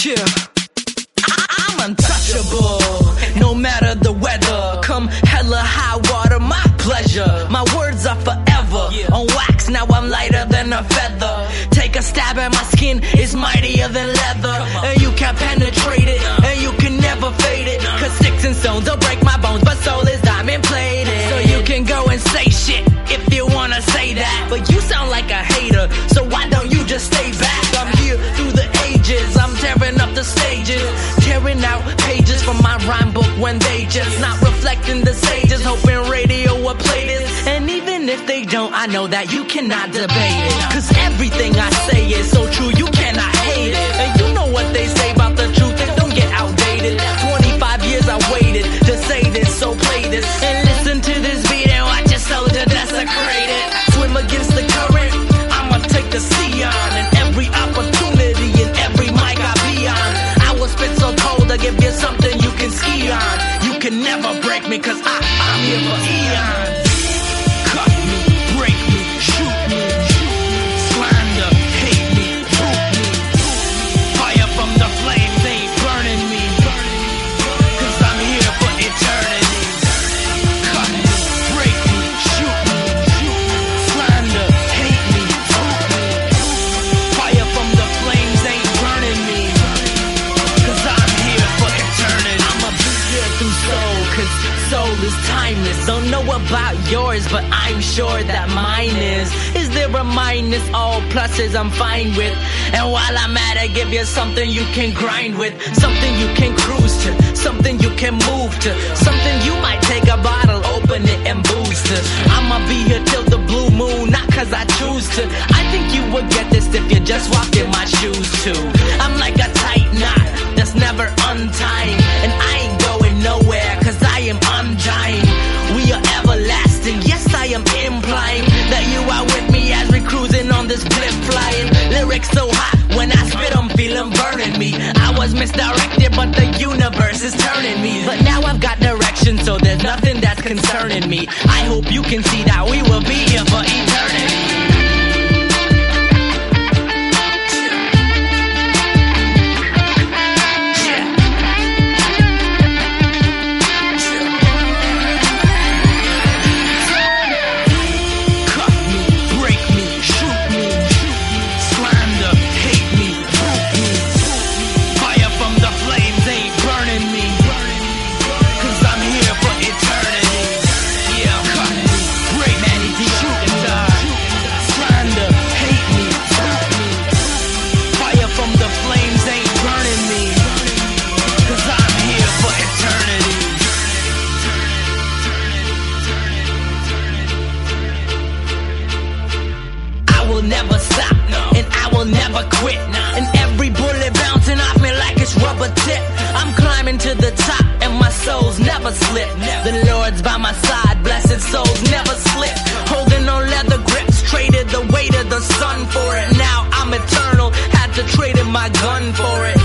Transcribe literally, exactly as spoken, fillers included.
Yeah, I'm untouchable, no matter the weather. Come hella high water, my pleasure. My words are forever on wax, now I'm lighter than a feather. Take a stab at my skin, it's mightier than leather. And you can't penetrate it, and you can never fade it. Cause sticks and stones will break my bones, but soul is diamond plated. So you can go and say shit if you wanna say that, but you sound like a hater, so why don't you just stay back? I'm here through the ages, I'm tearing up the stages, tearing out pages from my rhyme book when they just not reflecting the sages. Hoping radio will play this, and even if they don't, I know that you cannot debate it. Cause everything I say is so true, you cannot hate it. And you know what they say about the truth, it don't get outdated. Twenty-five years I waited to say this, so play this and listen to this beat and watch your soldier desecrate it. Swim against the current, I'ma take the sea on, and every opportunity and every mic I be on, I will spit so cold I give you something you can ski on. You can never break me, cause I, I'm here for eons. Cut me, break me, shoot me, slander, hate me, root me. Fire from the flames ain't burning me, cause I'm here for eternity. Cut me, break me, shoot me, slander, hate me, root me. Fire from the flames ain't burning me, cause I'm here for eternity. I'ma be here through soul, cause soul is timeless. Don't know about yours, but I'm sure that mine is. Is there a minus? All pluses I'm fine with. And while I'm at it, give you something you can grind with, something you can cruise to, something you can move to, something you might take a bottle, open it and boost to. I'ma be here till the blue moon, not cause I choose to. I think you would get this if you just walked in my shoes too. I'm like a tight knot that's never untying, and I ain't going nowhere cause I am undying. We are everlasting, yes I am implying that you are with me as we cruising on this blip flying. Lyrics so hot, when I spit them feel them burning me. I was misdirected but the universe is turning me. But now I've got direction, so there's nothing that's concerning me. I hope you can see that we will be here for eternity. Never stop, and I will never quit. And every bullet bouncing off me like it's rubber tip. I'm climbing to the top, and my soul's never slip. The Lord's by my side, blessed souls never slip. Holding on leather grips, traded the weight of the sun for it. Now I'm eternal, had to trade in my gun for it.